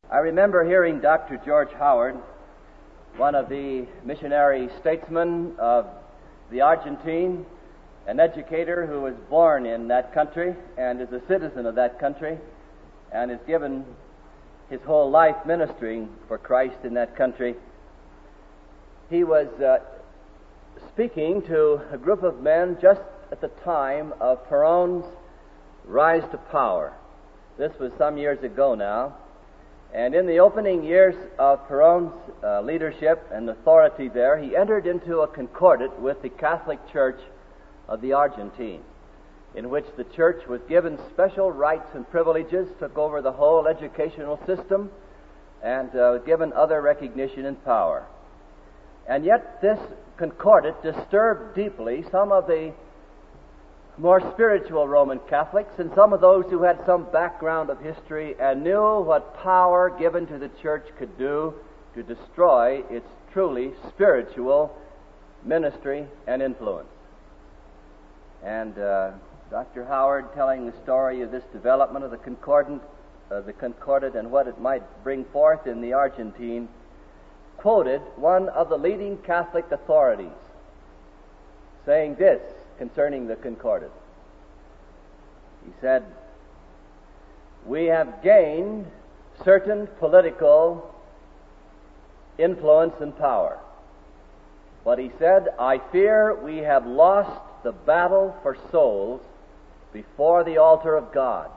I remember hearing Dr. George Howard, one of the missionary statesmen of the Argentine, an educator who was born in that country and is a citizen of that country and has given his whole life ministering for Christ in that country. He was speaking to a group of men just at the time of Perón's rise to power. This was some years ago now. And in the opening years of Perón's leadership and authority there, he entered into a concordat with the Catholic Church of the Argentine, in which the church was given special rights and privileges, took over the whole educational system, and given other recognition and power. And yet this concordat disturbed deeply some of the more spiritual Roman Catholics and some of those who had some background of history and knew what power given to the church could do to destroy its truly spiritual ministry and influence. And Dr. Howard, telling the story of this development of the concordat and what it might bring forth in the Argentine, quoted one of the leading Catholic authorities saying this concerning the concordat. He said, "We have gained certain political influence and power. But," he said, "I fear we have lost the battle for souls before the altar of God."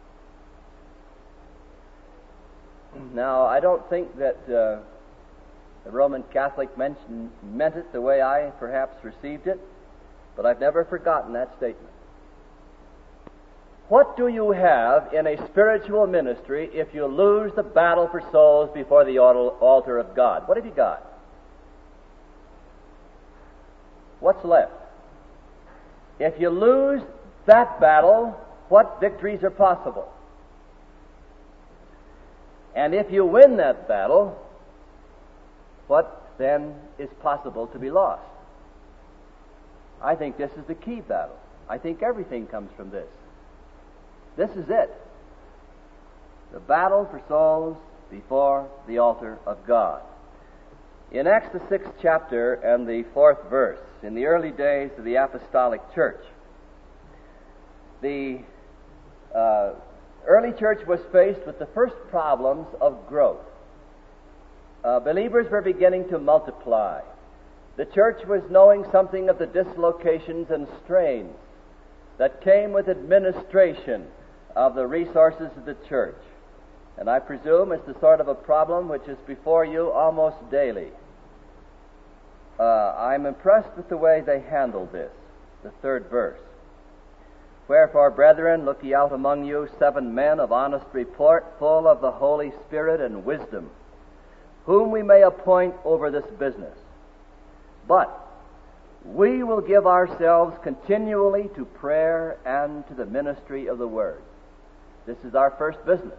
Now, I don't think that the Roman Catholic meant it the way I perhaps received it, but I've never forgotten that statement. What do you have in a spiritual ministry if you lose the battle for souls before the altar of God? What have you got? What's left? If you lose that battle, what victories are possible? And if you win that battle, what then is possible to be lost? I think this is the key battle. I think everything comes from this. This is it. The battle for souls before the altar of God. In Acts the 6th chapter and the 4th verse, in the early days of the Apostolic Church, the early church was faced with the first problems of growth. Believers were beginning to multiply. The church was knowing something of the dislocations and strains that came with administration of the resources of the church. And I presume it's the sort of a problem which is before you almost daily. I'm impressed with the way they handled this. The 3rd verse. "Wherefore, brethren, look ye out among you 7 men of honest report, full of the Holy Spirit and wisdom, whom we may appoint over this business. But we will give ourselves continually to prayer and to the ministry of the Word." This is our first business.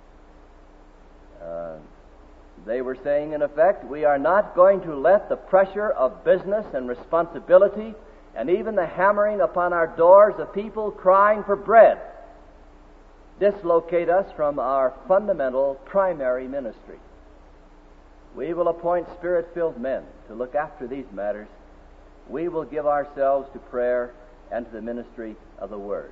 They were saying, in effect, we are not going to let the pressure of business and responsibility and even the hammering upon our doors of people crying for bread dislocate us from our fundamental primary ministry. We will appoint Spirit-filled men to look after these matters. We will give ourselves to prayer and to the ministry of the Word.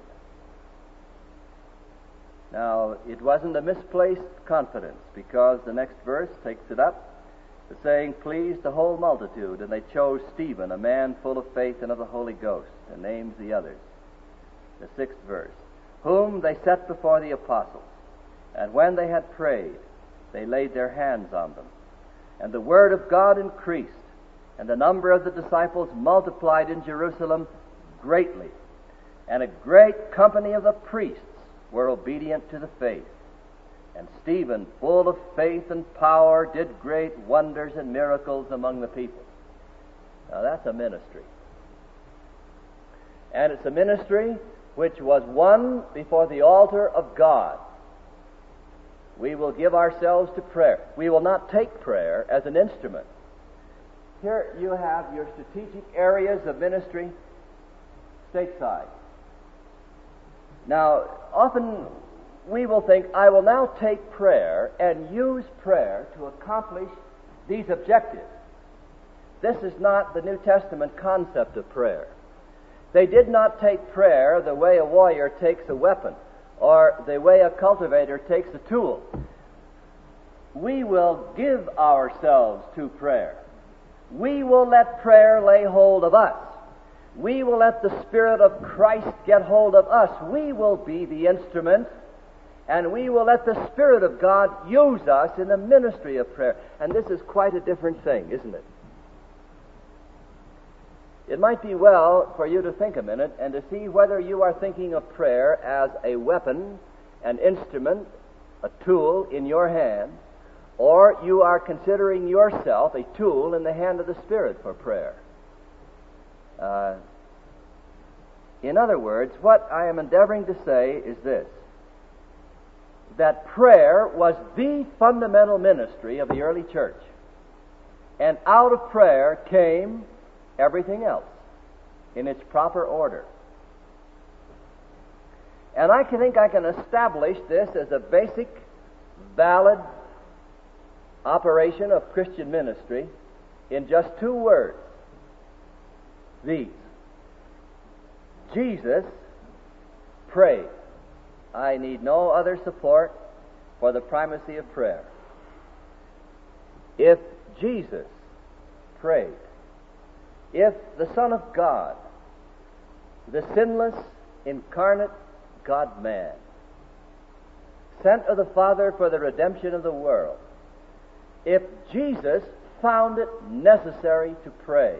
Now, it wasn't a misplaced confidence, because the next verse takes it up. The saying pleased the whole multitude, and they chose Stephen, a man full of faith and of the Holy Ghost, and names the others. The 6th verse. "Whom they set before the apostles, and when they had prayed, they laid their hands on them. And the word of God increased, and the number of the disciples multiplied in Jerusalem greatly. And a great company of the priests were obedient to the faith. And Stephen, full of faith and power, did great wonders and miracles among the people." Now that's a ministry. And it's a ministry which was won before the altar of God. We will give ourselves to prayer. We will not take prayer as an instrument. Here you have your strategic areas of ministry stateside. Now, often we will think, I will now take prayer and use prayer to accomplish these objectives. This is not the New Testament concept of prayer. They did not take prayer the way a warrior takes a weapon or the way a cultivator takes a tool. We will give ourselves to prayer. We will let prayer lay hold of us. We will let the Spirit of Christ get hold of us. We will be the instrument, and we will let the Spirit of God use us in the ministry of prayer. And this is quite a different thing, isn't it? It might be well for you to think a minute and to see whether you are thinking of prayer as a weapon, an instrument, a tool in your hand, or you are considering yourself a tool in the hand of the Spirit for prayer. In other words, what I am endeavoring to say is this: that prayer was the fundamental ministry of the early church, and out of prayer came everything else in its proper order. And I think I can establish this as a basic, valid operation of Christian ministry in just two words. These: Jesus prayed. I need no other support for the primacy of prayer. If Jesus prayed, if the Son of God, the sinless, incarnate God-man, sent of the Father for the redemption of the world, if Jesus found it necessary to pray,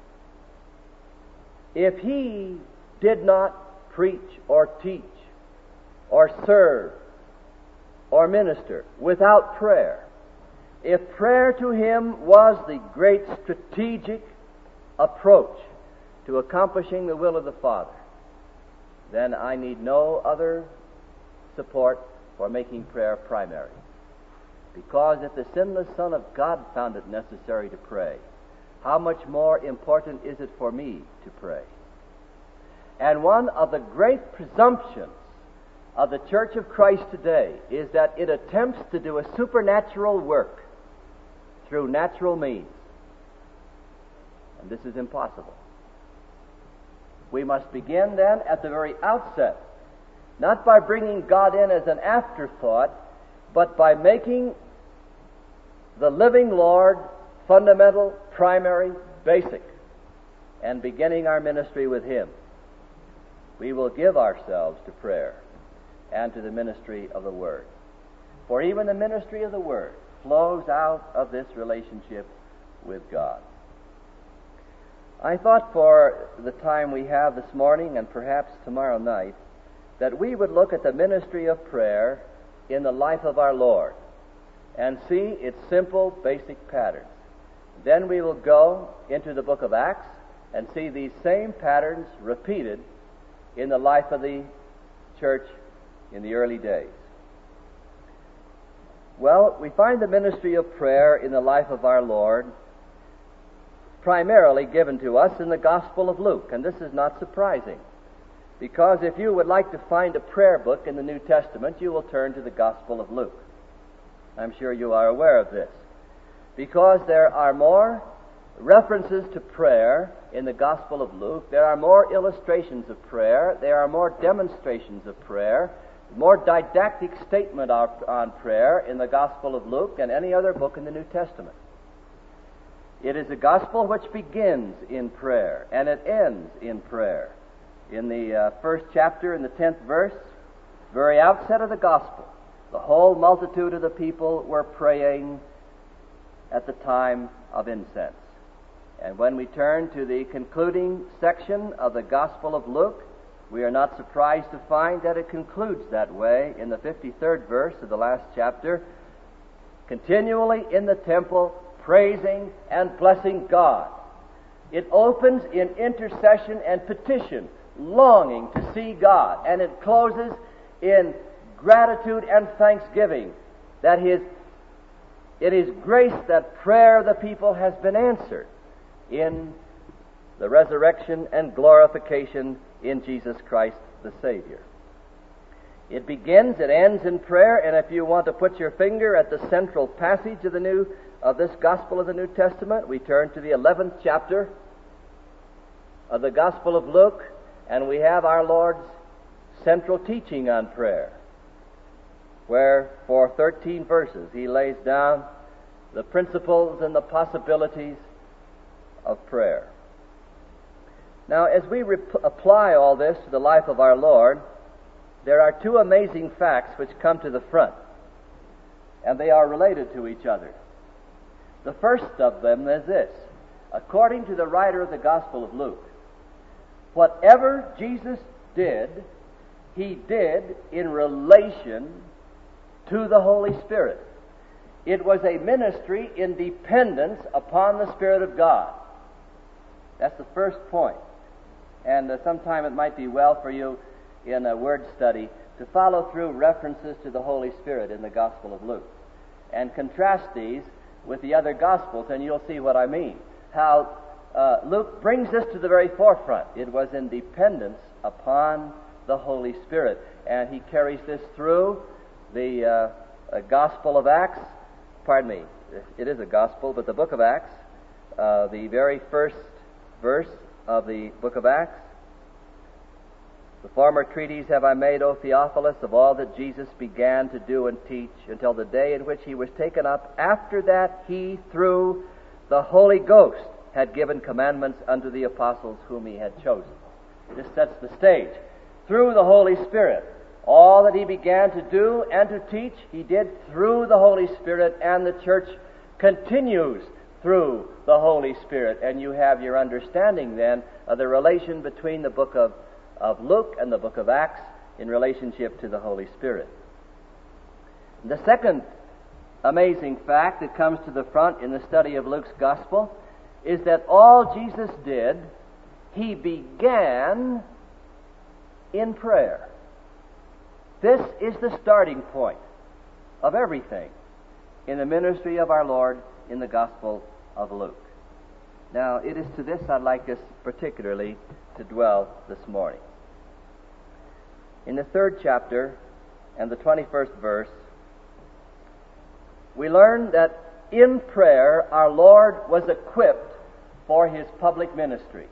if he did not preach or teach or serve or minister without prayer, if prayer to him was the great strategic approach to accomplishing the will of the Father, then I need no other support for making prayer primary. Because if the sinless Son of God found it necessary to pray, how much more important is it for me to pray? And one of the great presumptions of the Church of Christ today is that it attempts to do a supernatural work through natural means. And this is impossible. We must begin then at the very outset, not by bringing God in as an afterthought, but by making the living Lord fundamental, primary, basic, and beginning our ministry with him. We will give ourselves to prayer and to the ministry of the Word. For even the ministry of the Word flows out of this relationship with God. I thought for the time we have this morning and perhaps tomorrow night that we would look at the ministry of prayer in the life of our Lord and see its simple, basic patterns. Then we will go into the book of Acts and see these same patterns repeated in the life of the church in the early days. Well, we find the ministry of prayer in the life of our Lord primarily given to us in the Gospel of Luke, and this is not surprising, because if you would like to find a prayer book in the New Testament, you will turn to the Gospel of Luke. I'm sure you are aware of this, because there are more references to prayer in the Gospel of Luke, there are more illustrations of prayer, there are more demonstrations of prayer, more didactic statement on prayer in the Gospel of Luke than any other book in the New Testament. It is a gospel which begins in prayer and it ends in prayer. In the first chapter, in the 10th verse, very outset of the gospel, the whole multitude of the people were praying at the time of incense. And when we turn to the concluding section of the Gospel of Luke, we are not surprised to find that it concludes that way in the 53rd verse of the last chapter, continually in the temple, praising and blessing God. It opens in intercession and petition, longing to see God, and it closes in gratitude and thanksgiving that it is grace that prayer of the people has been answered in the resurrection and glorification in Jesus Christ the Savior. It begins, it ends in prayer, and if you want to put your finger at the central passage of this Gospel of the New Testament, we turn to the 11th chapter of the Gospel of Luke, and we have our Lord's central teaching on prayer, where for 13 verses he lays down the principles and the possibilities of prayer. Now, as we apply all this to the life of our Lord, there are two amazing facts which come to the front, and they are related to each other. The first of them is this: according to the writer of the Gospel of Luke, whatever Jesus did, he did in relation to the Holy Spirit. It was a ministry in dependence upon the Spirit of God. That's the first point. And sometime it might be well for you in a word study to follow through references to the Holy Spirit in the Gospel of Luke and contrast these with the other Gospels, and you'll see what I mean. How Luke brings this to the very forefront. It was in dependence upon the Holy Spirit. And he carries this through the Gospel of Acts. Pardon me, it is a Gospel, but the book of Acts, the very first verse of the book of Acts. The former treatise have I made, O Theophilus, of all that Jesus began to do and teach until the day in which he was taken up. After that he, through the Holy Ghost, had given commandments unto the apostles whom he had chosen. This sets the stage. Through the Holy Spirit, all that he began to do and to teach, he did through the Holy Spirit, and the church continues through the Holy Spirit. And you have your understanding then of the relation between the book of Luke and the book of Acts in relationship to the Holy Spirit. The second amazing fact that comes to the front in the study of Luke's Gospel is that all Jesus did, he began in prayer. This is the starting point of everything in the ministry of our Lord in the Gospel of Luke. Now, it is to this I'd like us particularly to dwell this morning. In the 3rd chapter and the 21st verse, we learn that in prayer our Lord was equipped for his public ministry.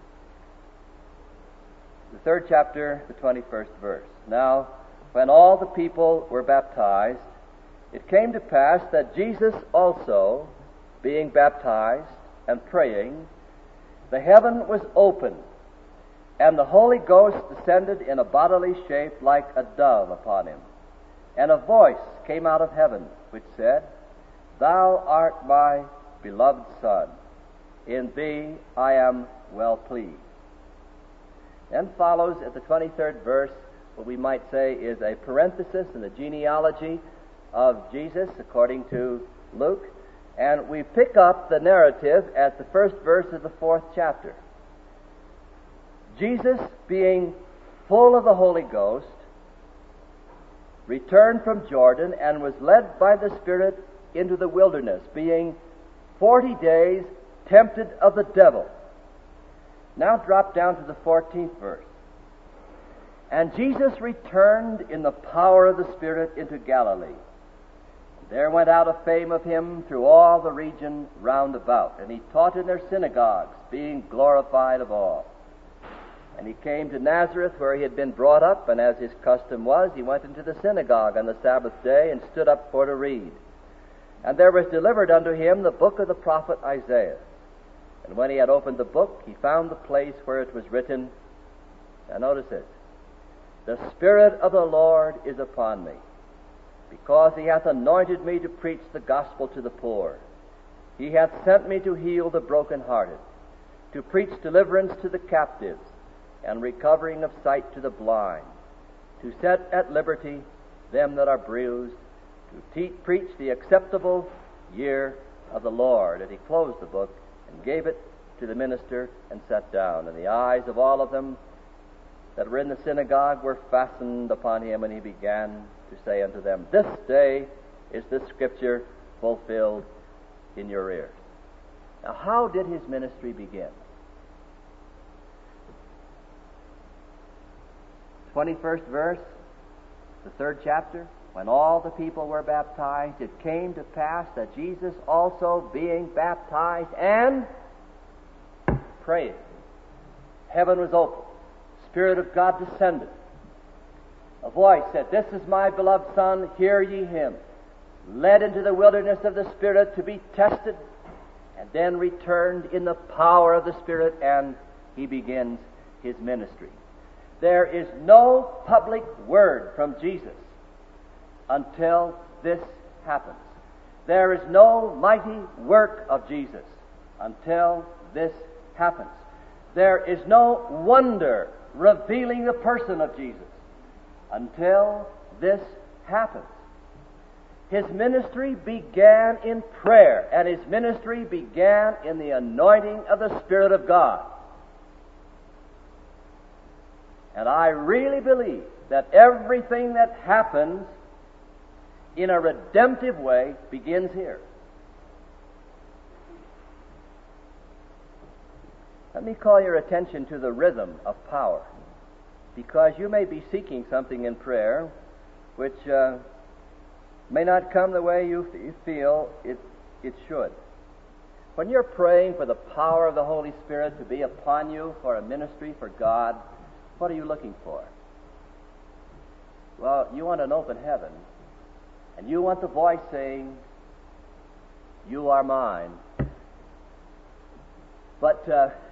The 3rd chapter, the 21st verse. Now, when all the people were baptized, it came to pass that Jesus also, being baptized and praying, the heaven was opened, and the Holy Ghost descended in a bodily shape like a dove upon him. And a voice came out of heaven, which said, Thou art my beloved Son, in thee I am well pleased. Then follows at the 23rd verse what we might say is a parenthesis in the genealogy of Jesus according to Luke, and we pick up the narrative at the first verse of the 4th chapter. Jesus, being full of the Holy Ghost, returned from Jordan and was led by the Spirit into the wilderness, being 40 days tempted of the devil. Now drop down to the 14th verse. And Jesus returned in the power of the Spirit into Galilee. There went out a fame of him through all the region round about, and he taught in their synagogues, being glorified of all. And he came to Nazareth, where he had been brought up, and as his custom was, he went into the synagogue on the Sabbath day and stood up for to read. And there was delivered unto him the book of the prophet Isaiah. And when he had opened the book, he found the place where it was written, now notice it, The Spirit of the Lord is upon me, because he hath anointed me to preach the gospel to the poor. He hath sent me to heal the brokenhearted, to preach deliverance to the captives, and recovering of sight to the blind, to set at liberty them that are bruised, to preach the acceptable year of the Lord. And he closed the book and gave it to the minister and sat down. And the eyes of all of them that were in the synagogue were fastened upon him, and he began to say unto them, This day is this scripture fulfilled in your ears. Now, how did his ministry begin? 21st verse, the 3rd chapter, when all the people were baptized, it came to pass that Jesus also being baptized and praying, heaven was opened, Spirit of God descended. A voice said, "This is my beloved Son, hear ye him." Led into the wilderness of the Spirit to be tested, and then returned in the power of the Spirit, and he begins his ministry. There is no public word from Jesus until this happens. There is no mighty work of Jesus until this happens. There is no wonder revealing the person of Jesus until this happens. His ministry began in prayer, and his ministry began in the anointing of the Spirit of God. And I really believe that everything that happens in a redemptive way begins here. Let me call your attention to the rhythm of power, because you may be seeking something in prayer which may not come the way you feel it should. When you're praying for the power of the Holy Spirit to be upon you for a ministry for God, what are you looking for? Well, you want an open heaven, and you want the voice saying, "You are mine." But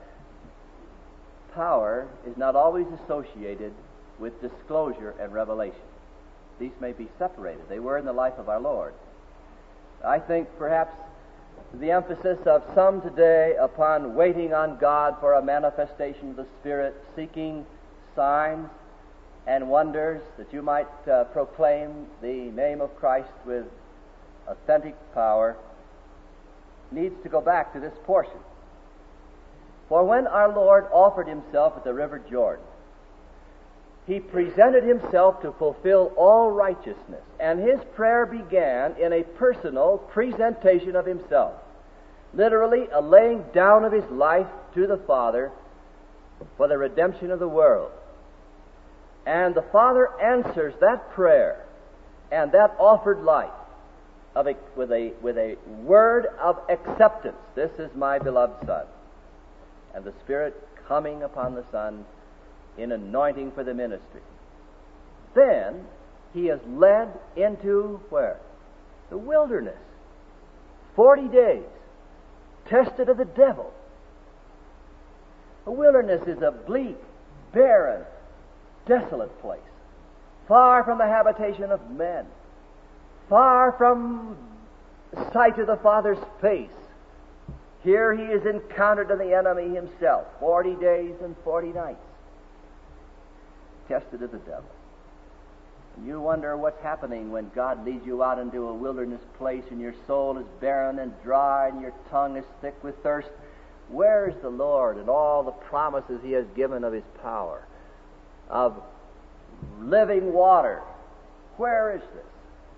power is not always associated with disclosure and revelation. These may be separated. They were in the life of our Lord. I think perhaps the emphasis of some today upon waiting on God for a manifestation of the Spirit, seeking signs and wonders that you might proclaim the name of Christ with authentic power, needs to go back to this portion. For when our Lord offered himself at the river Jordan, he presented himself to fulfill all righteousness, and his prayer began in a personal presentation of himself, literally a laying down of his life to the Father for the redemption of the world. And the Father answers that prayer and that offered life with a word of acceptance. "This is my beloved Son." And the Spirit coming upon the Son in anointing for the ministry. Then he is led into where? The wilderness. 40 days, tested of the devil. The wilderness is a bleak, barren, desolate place, far from the habitation of men, far from sight of the Father's face. Here he is encountered in the enemy himself, 40 days and 40 nights, tested of the devil. And you wonder what's happening when God leads you out into a wilderness place and your soul is barren and dry and your tongue is thick with thirst. Where is the Lord and all the promises he has given of his power, of living water? Where is this?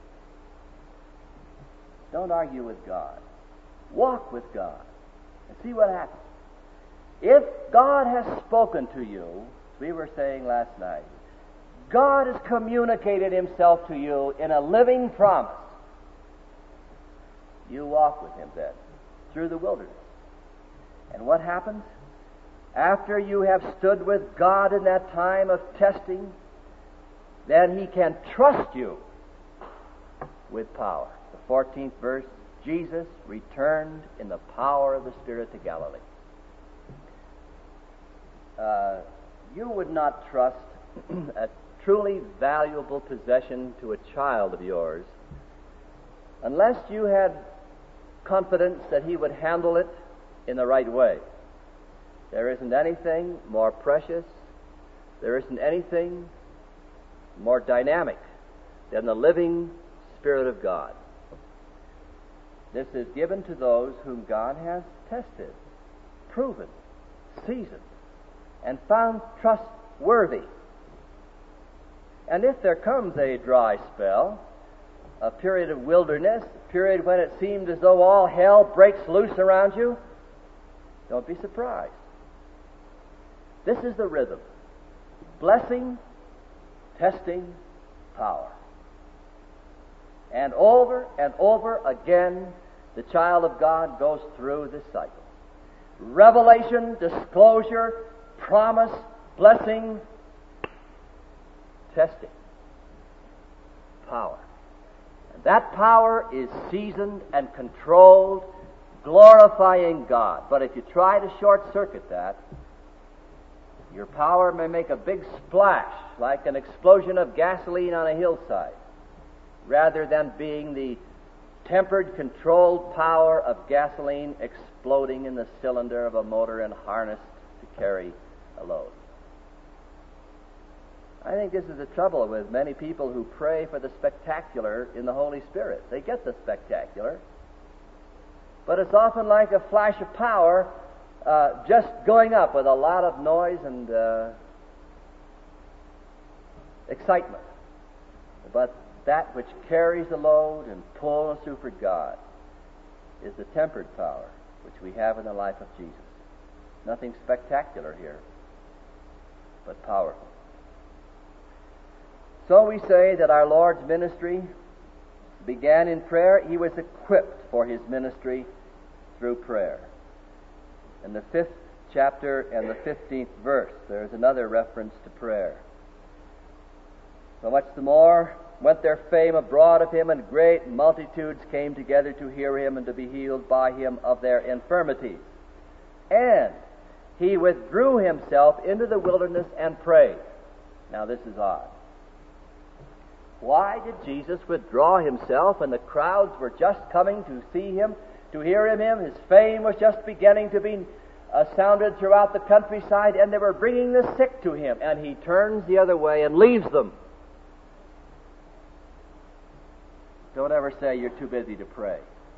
Don't argue with God. Walk with God and see what happens. If God has spoken to you, as we were saying last night, God has communicated himself to you in a living promise. You walk with him then through the wilderness. And what happens? After you have stood with God in that time of testing, then he can trust you with power. The 14th verse, Jesus returned in the power of the Spirit to Galilee. You would not trust a truly valuable possession to a child of yours unless you had confidence that he would handle it in the right way. There isn't anything more precious, there isn't anything more dynamic than the living Spirit of God. This is given to those whom God has tested, proven, seasoned, and found trustworthy. And if there comes a dry spell, a period of wilderness, a period when it seems as though all hell breaks loose around you, don't be surprised. This is the rhythm. Blessing, testing, power. And over again, the child of God goes through this cycle. Revelation, disclosure, promise, blessing, testing. Power. And that power is seasoned and controlled, glorifying God. But if you try to short-circuit that, your power may make a big splash, like an explosion of gasoline on a hillside, rather than being the tempered, controlled power of gasoline exploding in the cylinder of a motor and harnessed to carry a load. I think this is the trouble with many people who pray for the spectacular in the Holy Spirit. They get the spectacular, but it's often like a flash of power just going up with a lot of noise and excitement. But that which carries the load and pulls us through for God is the tempered power which we have in the life of Jesus. Nothing spectacular here, but powerful. So we say that our Lord's ministry began in prayer. He was equipped for his ministry through prayer. In the 5th chapter and the 15th verse, there is another reference to prayer. So much the more went their fame abroad of him, and great multitudes came together to hear him and to be healed by him of their infirmities. And he withdrew himself into the wilderness and prayed. Now this is odd. Why did Jesus withdraw himself when the crowds were just coming to see him, to hear him? His fame was just beginning to be sounded throughout the countryside, and they were bringing the sick to him, and he turns the other way and leaves them. Don't ever say you're too busy to pray.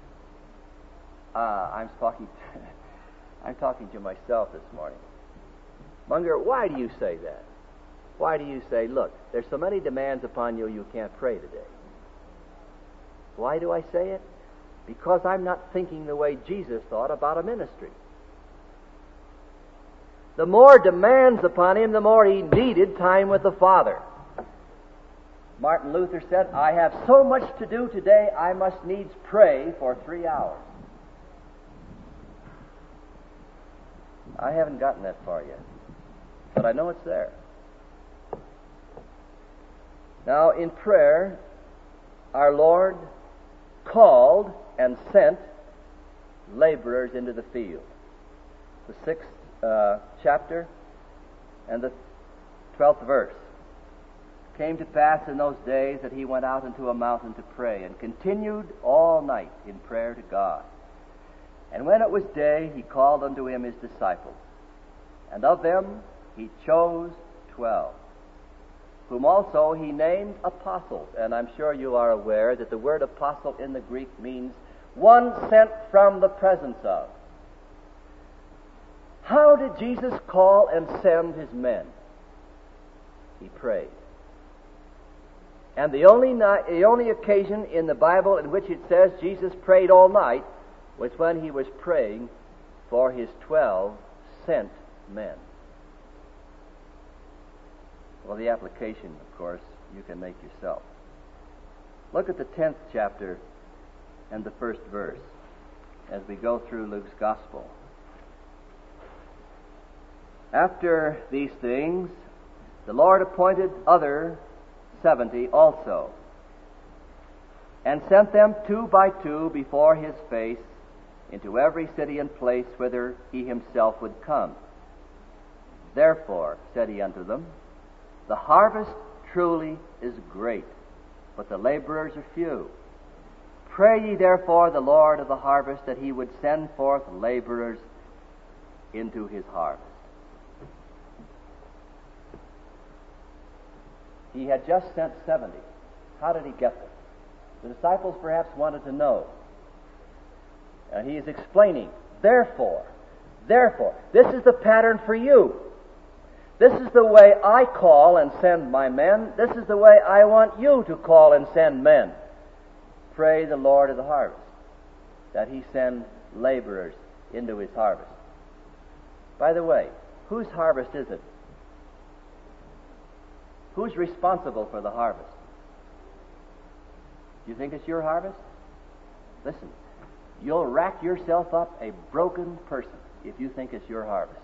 I'm talking to myself this morning. Munger, why do you say that? Why do you say, look, there's so many demands upon you, you can't pray today? Why do I say it? Because I'm not thinking the way Jesus thought about a ministry. The more demands upon him, the more he needed time with the Father. Martin Luther said, I have so much to do today, I must needs pray for 3 hours. I haven't gotten that far yet, but I know it's there. Now, in prayer, our Lord called and sent laborers into the field. The 6th chapter and the 12th verse. Came to pass in those days that he went out into a mountain to pray, and continued all night in prayer to God. And when it was day, he called unto him his disciples, and of them he chose 12, whom also he named apostles. And I'm sure you are aware that the word apostle in the Greek means one sent from the presence of. How did Jesus call and send his men? He prayed. And the only occasion in the Bible in which it says Jesus prayed all night was when he was praying for his 12 sent men. Well, the application, of course, you can make yourself. Look at the 10th chapter and the 1st verse as we go through Luke's Gospel. After these things, the Lord appointed other 70 also, and sent them 2 by 2 before his face into every city and place whither he himself would come. Therefore, said he unto them, the harvest truly is great, but the laborers are few. Pray ye therefore the Lord of the harvest that he would send forth laborers into his harvest. He had just sent 70. How did he get them? The disciples perhaps wanted to know. And he is explaining, therefore, this is the pattern for you. This is the way I call and send my men. This is the way I want you to call and send men. Pray the Lord of the harvest that he send laborers into his harvest. By the way, whose harvest is it? Who's responsible for the harvest? Do you think it's your harvest? Listen, you'll rack yourself up a broken person if you think it's your harvest.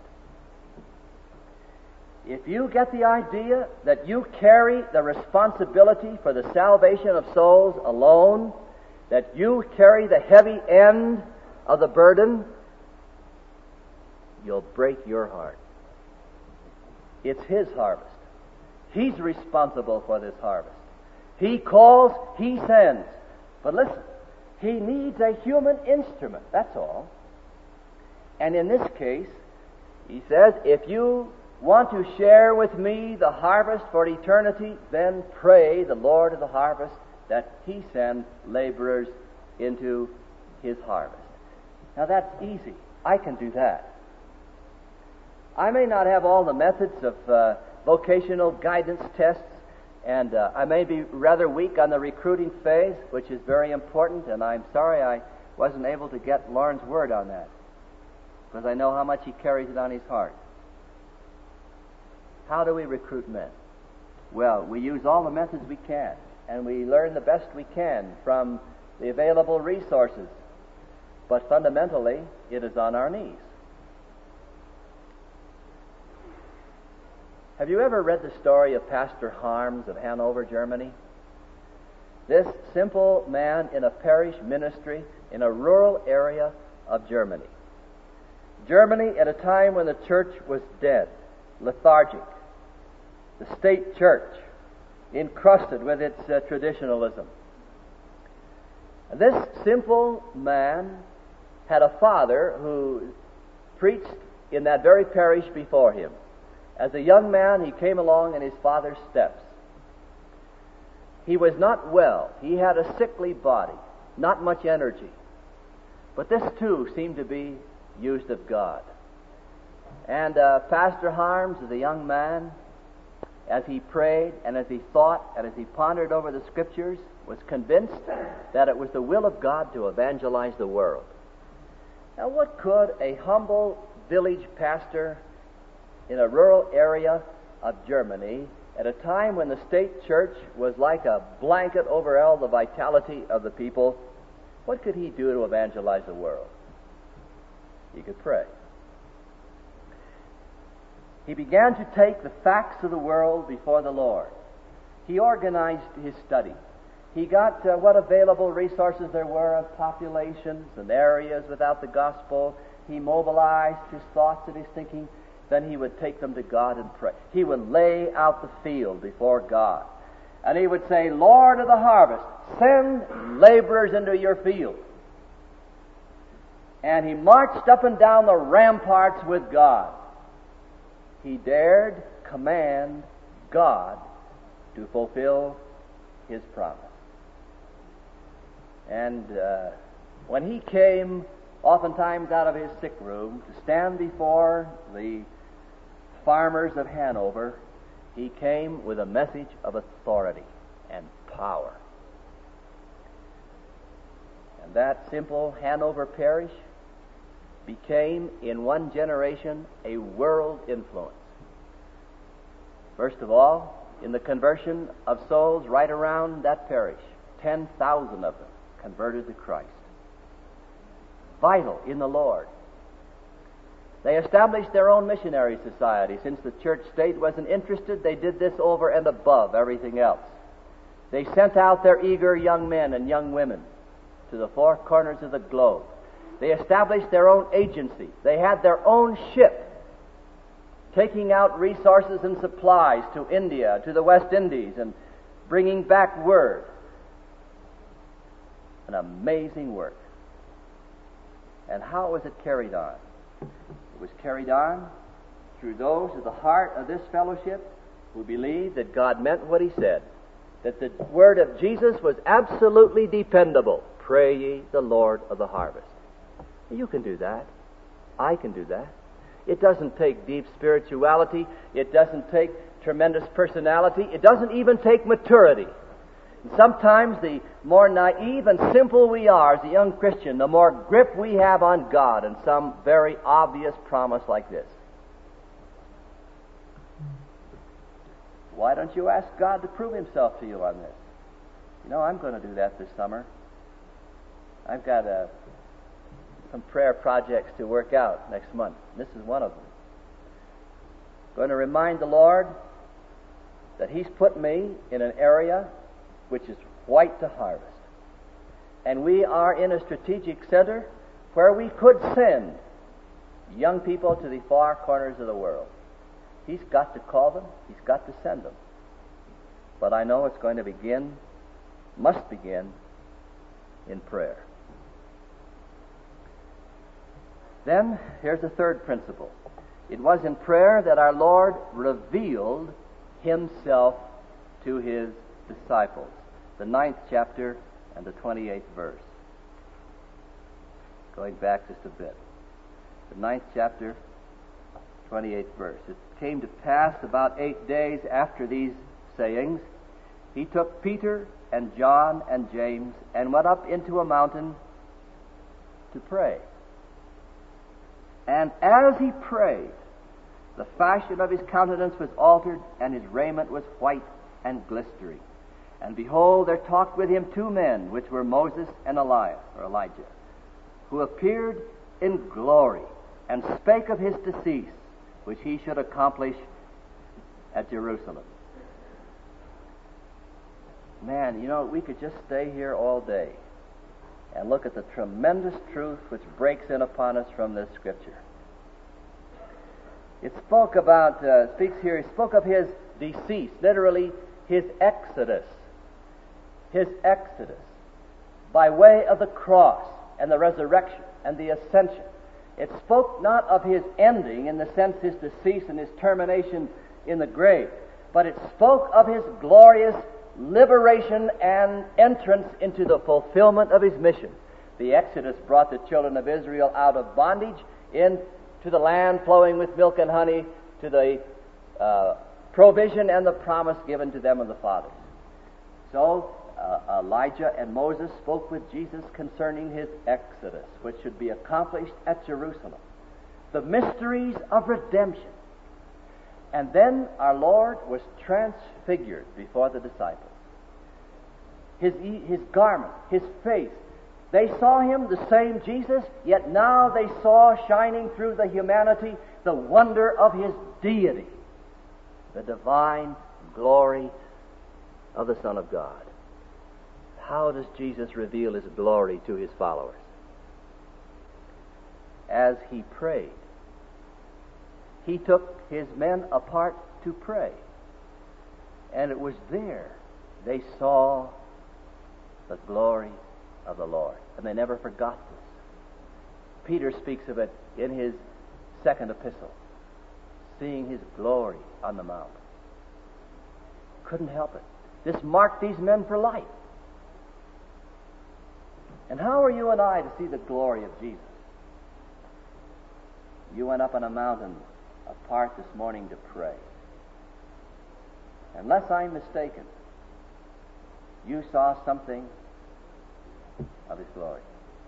If you get the idea that you carry the responsibility for the salvation of souls alone, that you carry the heavy end of the burden, you'll break your heart. It's His harvest. He's responsible for this harvest. He calls, He sends. But listen, He needs a human instrument, that's all. And in this case, He says, if you want to share with me the harvest for eternity, then pray the Lord of the harvest that He send laborers into His harvest. Now that's easy. I can do that. I may not have all the methods of vocational guidance tests, and I may be rather weak on the recruiting phase, which is very important, and I'm sorry I wasn't able to get Lauren's word on that, because I know how much he carries it on his heart. How do we recruit men? Well, we use all the methods we can, and we learn the best we can from the available resources. But fundamentally, it is on our knees. Have you ever read the story of Pastor Harms of Hanover, Germany? This simple man in a parish ministry in a rural area of Germany. Germany at a time when the church was dead, lethargic. The state church encrusted with its traditionalism. This simple man had a father who preached in that very parish before him. As a young man, he came along in his father's steps. He was not well. He had a sickly body, not much energy. But this too seemed to be used of God. And Pastor Harms, as a young man, as he prayed and as he thought and as he pondered over the Scriptures, was convinced that it was the will of God to evangelize the world. Now, what could a humble village pastor in a rural area of Germany, at a time when the state church was like a blanket over all the vitality of the people, what could he do to evangelize the world? He could pray. He began to take the facts of the world before the Lord. He organized his study. He got what available resources there were of populations and areas without the gospel. He mobilized his thoughts and his thinking. Then he would take them to God and pray. He would lay out the field before God. And he would say, Lord of the harvest, send laborers into your field. And he marched up and down the ramparts with God. He dared command God to fulfill His promise. And when he came oftentimes out of his sick room to stand before the farmers of Hanover, he came with a message of authority and power. And that simple Hanover parish became, in one generation, a world influence. First of all, in the conversion of souls right around that parish, 10,000 of them converted to Christ. Vital in the Lord. They established their own missionary society. Since the church state wasn't interested, they did this over and above everything else. They sent out their eager young men and young women to the four corners of the globe. They established their own agency. They had their own ship taking out resources and supplies to India, to the West Indies, and bringing back word. An amazing work. And how was it carried on? It was carried on through those of the heart of this fellowship who believed that God meant what He said, that the word of Jesus was absolutely dependable. Pray ye the Lord of the harvest. You can do that. I can do that. It doesn't take deep spirituality. It doesn't take tremendous personality. It doesn't even take maturity. And sometimes the more naive and simple we are as a young Christian, the more grip we have on God and some very obvious promise like this. Why don't you ask God to prove Himself to you on this? I'm going to do that this summer. I've got some prayer projects to work out next month. This is one of them. Going to remind the Lord that He's put me in an area which is white to harvest. And we are in a strategic center where we could send young people to the far corners of the world. He's got to call them. He's got to send them. But I know it's going to must begin in prayer. Then, here's the third principle. It was in prayer that our Lord revealed Himself to His disciples. The 9th chapter and the 28th verse. Going back just a bit. The 9th chapter, 28th verse. It came to pass about 8 days after these sayings, He took Peter and John and James and went up into a mountain to pray. And as He prayed, the fashion of His countenance was altered, and His raiment was white and glistering. And behold, there talked with Him 2 men, which were Moses and Elijah, who appeared in glory, and spake of His decease, which He should accomplish at Jerusalem. Man, we could just stay here all day and look at the tremendous truth which breaks in upon us from this Scripture. It spoke of His decease, literally His exodus. His exodus by way of the cross and the resurrection and the ascension. It spoke not of His ending in the sense His decease and His termination in the grave, but it spoke of His glorious liberation and entrance into the fulfillment of His mission. The Exodus brought the children of Israel out of bondage into the land flowing with milk and honey, to the provision and the promise given to them of the fathers. So Elijah and Moses spoke with Jesus concerning His exodus, which should be accomplished at Jerusalem. The mysteries of redemption. And then our Lord was transfigured before the disciples. His garment, His face, they saw Him, the same Jesus, yet now they saw shining through the humanity the wonder of His deity, the divine glory of the Son of God. How does Jesus reveal His glory to His followers? As He prayed. He took His men apart to pray. And it was there they saw the glory of the Lord. And they never forgot this. Peter speaks of it in his second epistle, seeing His glory on the mount. Couldn't help it. This marked these men for life. And how are you and I to see the glory of Jesus? You went up on a mountain apart this morning to pray. Unless I'm mistaken, you saw something of His glory.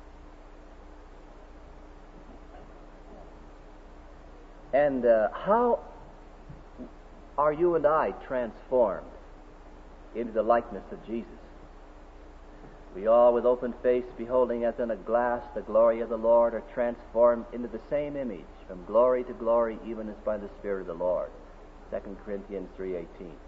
And how are you and I transformed into the likeness of Jesus? We all, with open face, beholding as in a glass the glory of the Lord, are transformed into the same image, from glory to glory, even as by the Spirit of the Lord. 2 Corinthians 3:18.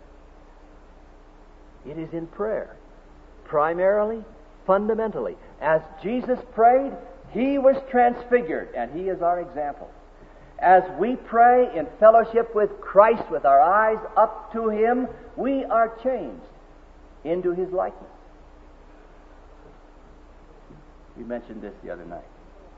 It is in prayer, primarily, fundamentally. As Jesus prayed, He was transfigured, and He is our example. As we pray in fellowship with Christ, with our eyes up to Him, we are changed into His likeness. We mentioned this the other night.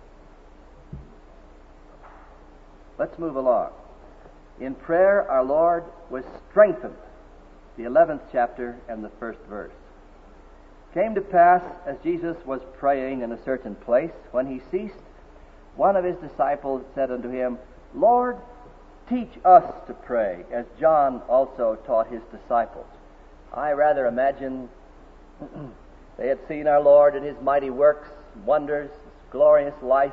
Let's move along. In prayer, our Lord was strengthened. The 11th chapter and the 1st verse. Came to pass, as Jesus was praying in a certain place, when He ceased, one of His disciples said unto Him, Lord, teach us to pray, as John also taught his disciples. I rather imagine they had seen our Lord in His mighty works, wonders, His glorious life.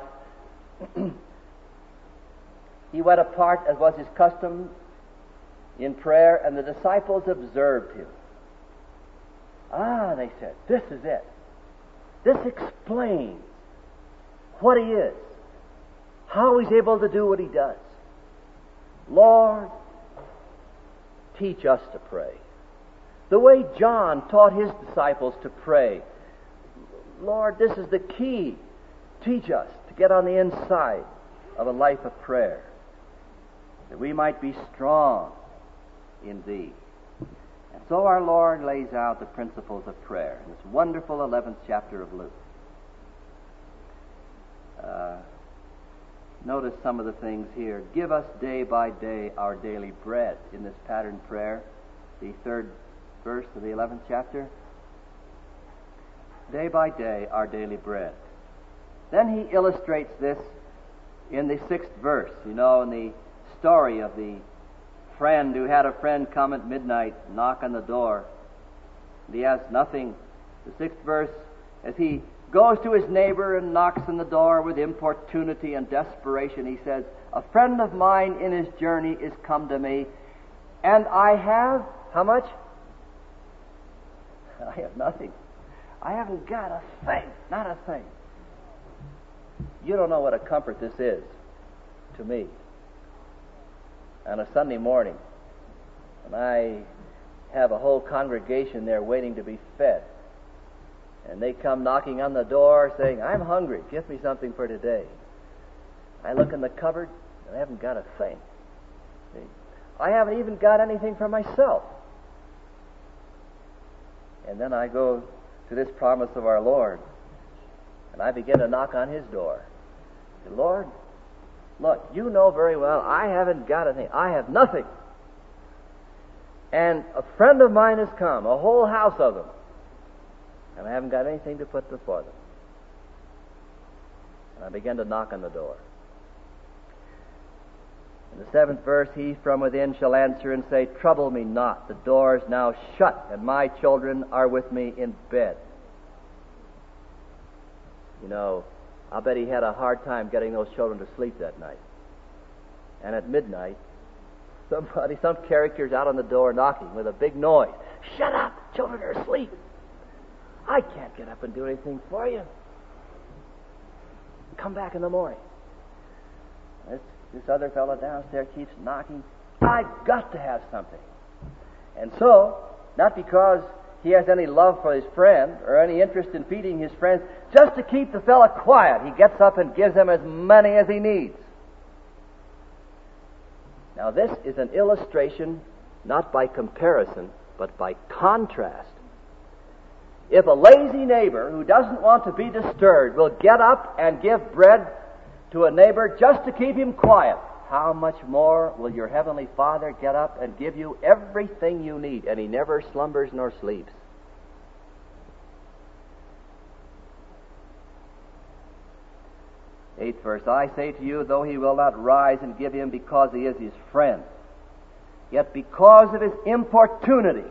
He went apart, as was His custom, in prayer, and the disciples observed Him. Ah, they said, this is it. This explains what he is, how he's able to do what he does. Lord, teach us to pray. The way John taught his disciples to pray. Lord, this is the key. Teach us to get on the inside of a life of prayer, that we might be strong in Thee. And so our Lord lays out the principles of prayer in this wonderful 11th chapter of Luke. Notice some of the things here. Give us day by day our daily bread in this pattern prayer, the 3rd verse of the 11th chapter. Day by day our daily bread. Then he illustrates this in the 6th verse, in the story of the friend who had a friend come at midnight, knock on the door. And he has nothing. The 6th verse, as he goes to his neighbor and knocks on the door with importunity and desperation, he says, a friend of mine in his journey is come to me, and I have, how much? I have nothing. I haven't got a thing, not a thing. You don't know what a comfort this is to me. On a Sunday morning, and I have a whole congregation there waiting to be fed, and they come knocking on the door saying, I'm hungry, give me something for today. I look in the cupboard, and I haven't got a thing. See? I haven't even got anything for myself. And then I go to this promise of our Lord, and I begin to knock on His door. I say, Lord, look, you know very well I haven't got a thing. I have nothing. And a friend of mine has come, a whole house of them, and I haven't got anything to put before them. And I begin to knock on the door. In the 7th verse, he from within shall answer and say, trouble me not, the door is now shut, and my children are with me in bed. I'll bet he had a hard time getting those children to sleep that night. And at midnight, some character's out on the door knocking with a big noise. Shut up! Children are asleep. I can't get up and do anything for you. Come back in the morning. This other fellow downstairs keeps knocking. I've got to have something. And so, not because he has any love for his friend or any interest in feeding his friends, just to keep the fellow quiet, he gets up and gives them as many as he needs. Now this is an illustration not by comparison, but by contrast. If a lazy neighbor who doesn't want to be disturbed will get up and give bread to a neighbor just to keep him quiet, how much more will your Heavenly Father get up and give you everything you need, and He never slumbers nor sleeps. Eighth verse, I say to you, though he will not rise and give him because he is his friend, yet because of his importunity,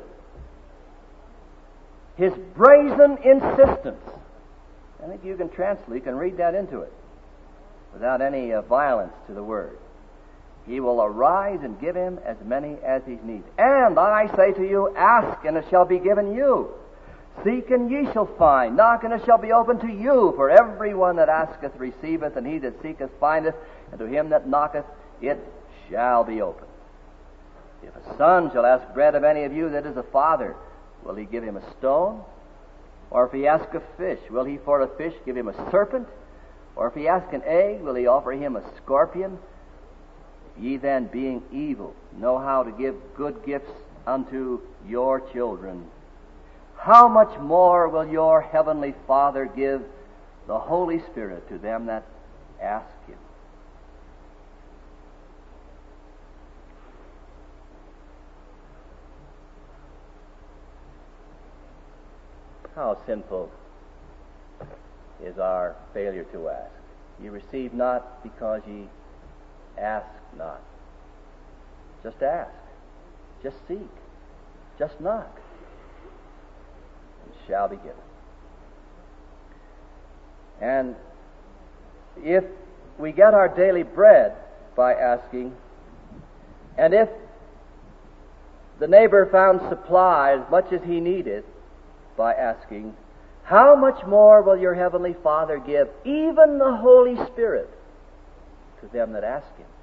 his brazen insistence, I think you can read that into it without any violence to the word. He will arise and give him as many as he needs. And I say to you, ask and it shall be given you. Seek and ye shall find. Knock and it shall be opened to you. For everyone that asketh receiveth, and he that seeketh findeth, and to him that knocketh it shall be opened. If a son shall ask bread of any of you that is a father, will he give him a stone? Or if he ask a fish, will he for a fish give him a serpent? Or if he ask an egg, will he offer him a scorpion? If ye then, being evil, know how to give good gifts unto your children, how much more will your Heavenly Father give the Holy Spirit to them that ask Him? How sinful is our failure to ask. Ye receive not because ye ask not. Just ask. Just seek. Just knock. It shall be given. And if we get our daily bread by asking, and if the neighbor found supply as much as he needed, by asking, how much more will your heavenly Father give even the Holy Spirit to them that ask Him?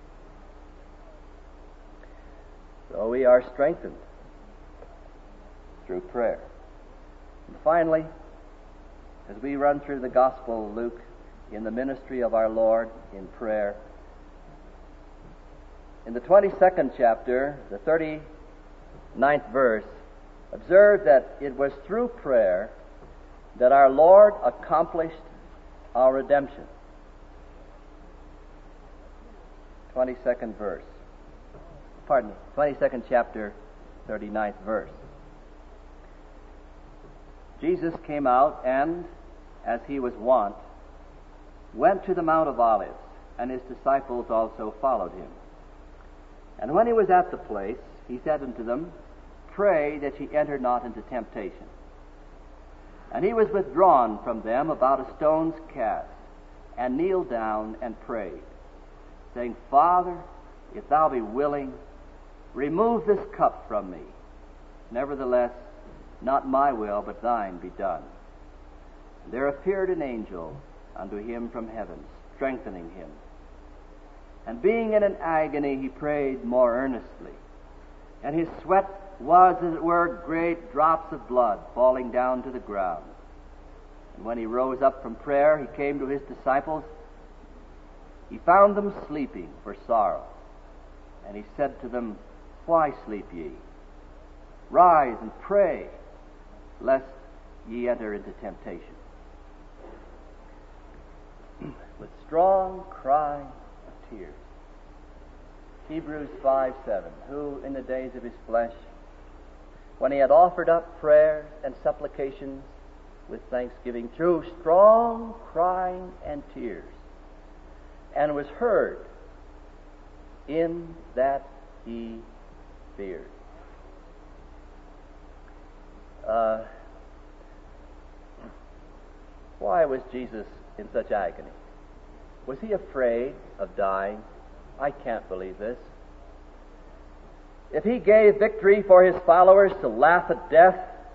So we are strengthened through prayer. And finally, as we run through the Gospel of Luke in the ministry of our Lord in prayer, in the 22nd chapter, the 39th verse, observe that it was through prayer that our Lord accomplished our redemption. 22nd verse. 22nd chapter, 39th verse. Jesus came out and, as he was wont, went to the Mount of Olives, and his disciples also followed him. And when he was at the place, he said unto them, Pray that ye enter not into temptation. And he was withdrawn from them about a stone's cast, and kneeled down and prayed, saying, Father, if thou be willing, remove this cup from me. Nevertheless, not my will, but thine be done. And there appeared an angel unto him from heaven, strengthening him. And being in an agony, he prayed more earnestly. And his sweat was, as it were, great drops of blood falling down to the ground. And when he rose up from prayer, he came to his disciples. He found them sleeping for sorrow. And he said to them, Why sleep ye? Rise and pray, lest ye enter into temptation. With strong cry of tears. Hebrews 5:7, who in the days of his flesh, when he had offered up prayers and supplications with thanksgiving, through strong crying and tears, and was heard in that he feared. Why was Jesus in such agony? Was he afraid of dying? I can't believe this. If he gave victory for his followers to laugh at death,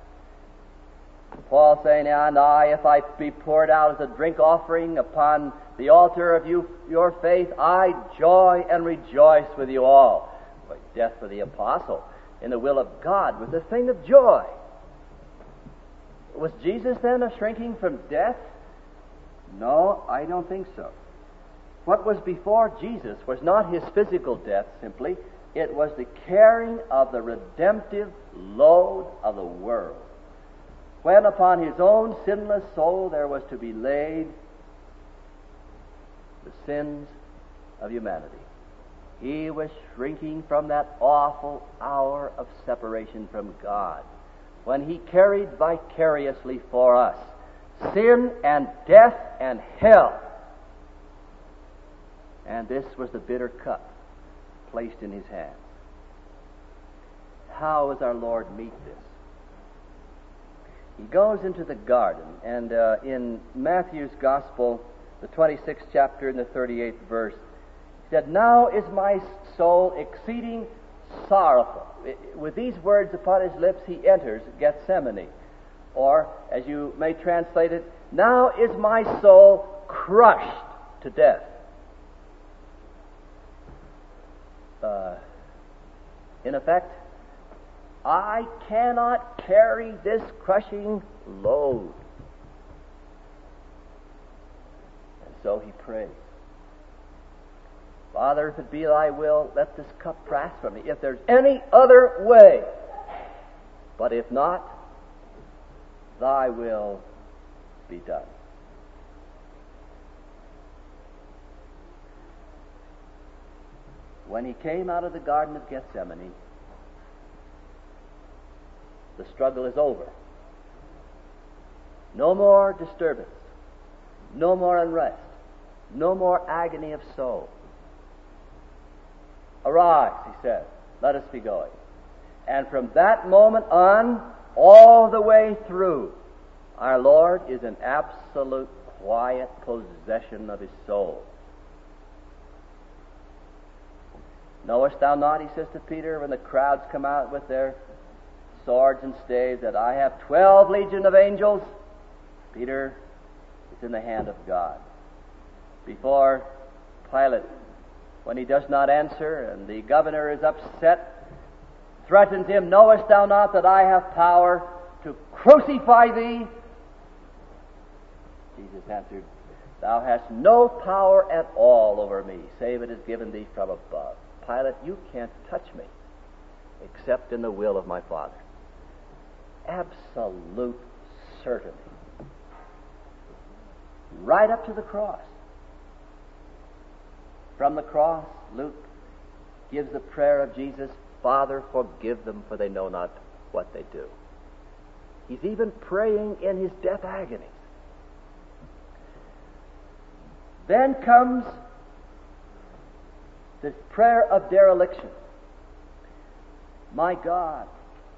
Paul saying, And I, if I be poured out as a drink offering upon the altar of your faith, I joy and rejoice with you all. But death for the apostle in the will of God was a thing of joy. Was Jesus then a shrinking from death? No, I don't think so. What was before Jesus was not his physical death simply. It was the carrying of the redemptive load of the world. When upon his own sinless soul there was to be laid the sins of humanity. He was shrinking from that awful hour of separation from God, when he carried vicariously for us sin and death and hell. And this was the bitter cup placed in his hand. How does our Lord meet this? He goes into the garden, and in Matthew's Gospel, the 26th chapter and the 38th verse, he said, Now is my soul exceeding sorrowful. With these words upon his lips, he enters Gethsemane. Or, as you may translate it, Now is my soul crushed to death. In effect, I cannot carry this crushing load. And so he prays, Father, if it be thy will, let this cup pass from me, if there's any other way. But if not, thy will be done. When he came out of the Garden of Gethsemane, the struggle is over. No more disturbance. No more unrest. No more agony of soul. Arise, he said, let us be going. And from that moment on, all the way through, our Lord is in absolute quiet possession of his soul. Knowest thou not, he says to Peter, when the crowds come out with their swords and staves, that I have 12 legion of angels. Peter, it's in the hand of God. Before Pilate, when he does not answer, and the governor is upset, threatens him, knowest thou not that I have power to crucify thee? Jesus answered, thou hast no power at all over me, save it is given thee from above. Pilate, you can't touch me except in the will of my Father. Absolute certainty. Right up to the cross. From the cross, Luke gives the prayer of Jesus, Father, forgive them, for they know not what they do. He's even praying in his death agonies. Then comes the prayer of dereliction. My God,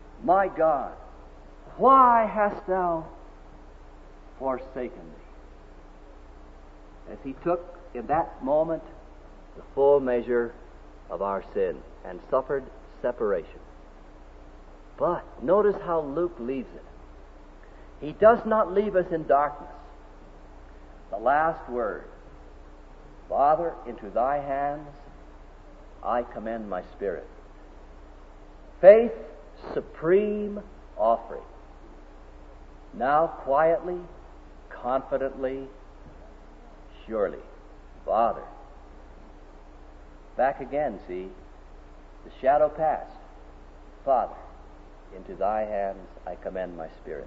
why hast thou forsaken me? As he took in that moment the full measure of our sin and suffered separation. But notice how Luke leaves it. He does not leave us in darkness. The last word, Father, into thy hands I commend my spirit. Faith's supreme offering. Now quietly, confidently, surely, Father. Back again, see, the shadow passed. Father, into thy hands I commend my spirit.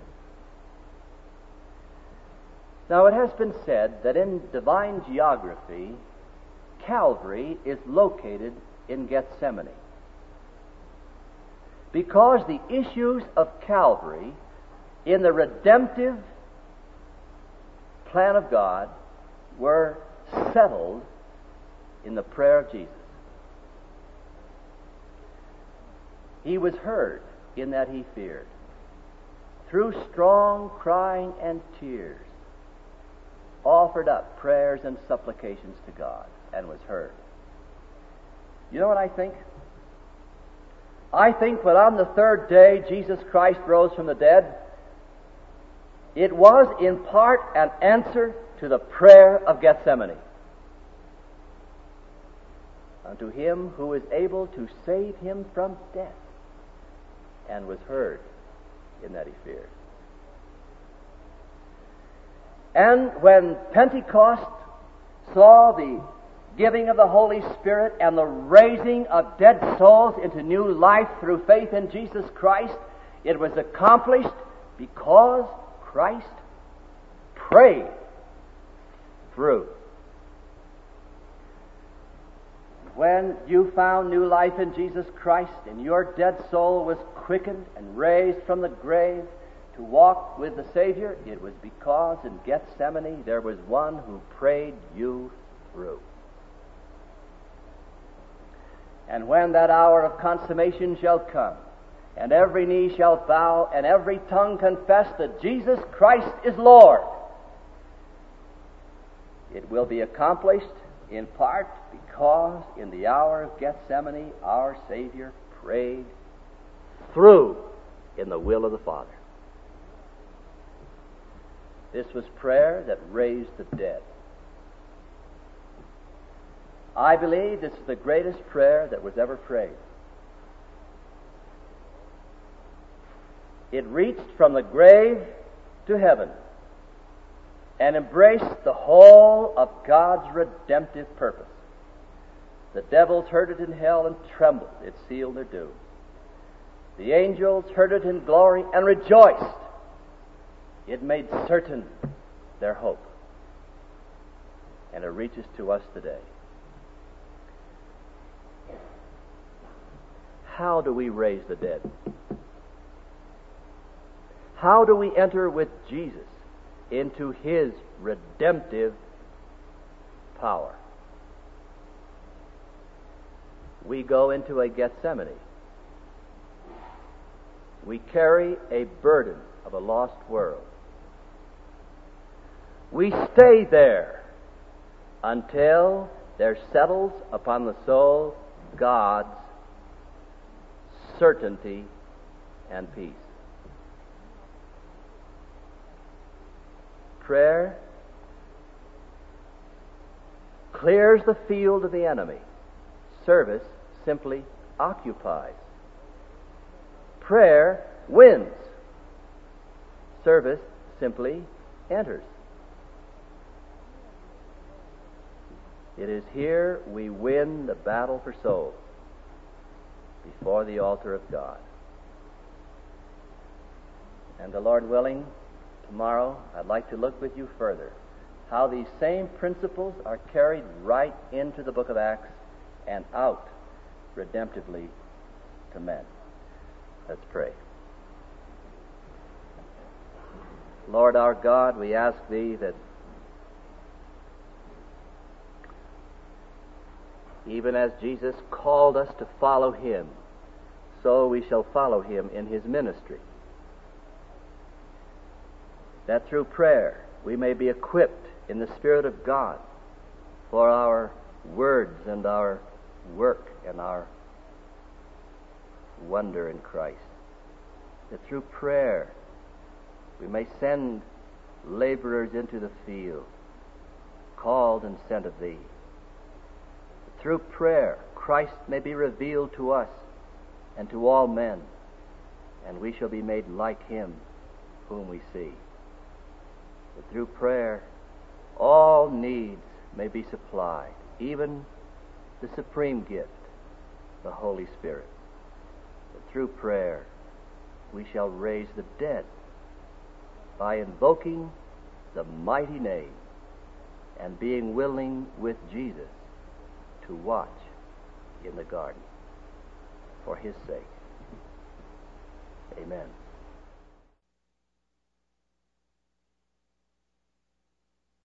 Now it has been said that in divine geography, Calvary is located in Gethsemane. Because the issues of Calvary in the redemptive plan of God were settled in the prayer of Jesus. He was heard in that he feared. Through strong crying and tears, offered up prayers and supplications to God and was heard. You know what I think? I think when on the third day Jesus Christ rose from the dead, it was in part an answer to the prayer of Gethsemane. Unto him who is able to save him from death, and was heard in that he feared. And when Pentecost saw the giving of the Holy Spirit and the raising of dead souls into new life through faith in Jesus Christ, it was accomplished because Christ prayed through. When you found new life in Jesus Christ and your dead soul was quickened and raised from the grave to walk with the Savior, it was because in Gethsemane there was one who prayed you through. And when that hour of consummation shall come, and every knee shall bow, and every tongue confess that Jesus Christ is Lord, it will be accomplished in part because in the hour of Gethsemane our Savior prayed through in the will of the Father. This was prayer that raised the dead. I believe this is the greatest prayer that was ever prayed. It reached from the grave to heaven and embraced the whole of God's redemptive purpose. The devils heard it in hell and trembled. It sealed their doom. The angels heard it in glory and rejoiced. It made certain their hope. And it reaches to us today. How do we raise the dead? How do we enter with Jesus into his redemptive power? We go into a Gethsemane. We carry a burden of a lost world. We stay there until there settles upon the soul God's certainty and peace. Prayer clears the field of the enemy. Service simply occupies. Prayer wins. Service simply enters. It is here we win the battle for souls before the altar of God. And the Lord willing, tomorrow I'd like to look with you further how these same principles are carried right into the book of Acts and out redemptively to men. Let's pray. Lord our God, we ask Thee that even as Jesus called us to follow Him, so we shall follow Him in His ministry. That through prayer we may be equipped in the Spirit of God for our words and our work and our wonder in Christ. That through prayer we may send laborers into the field, called and sent of Thee. That through prayer Christ may be revealed to us and to all men, and we shall be made like Him whom we see. That through prayer all needs may be supplied, even the supreme gift, the Holy Spirit. That through prayer we shall raise the dead by invoking the mighty name and being willing with Jesus to watch in the garden for His sake. Amen.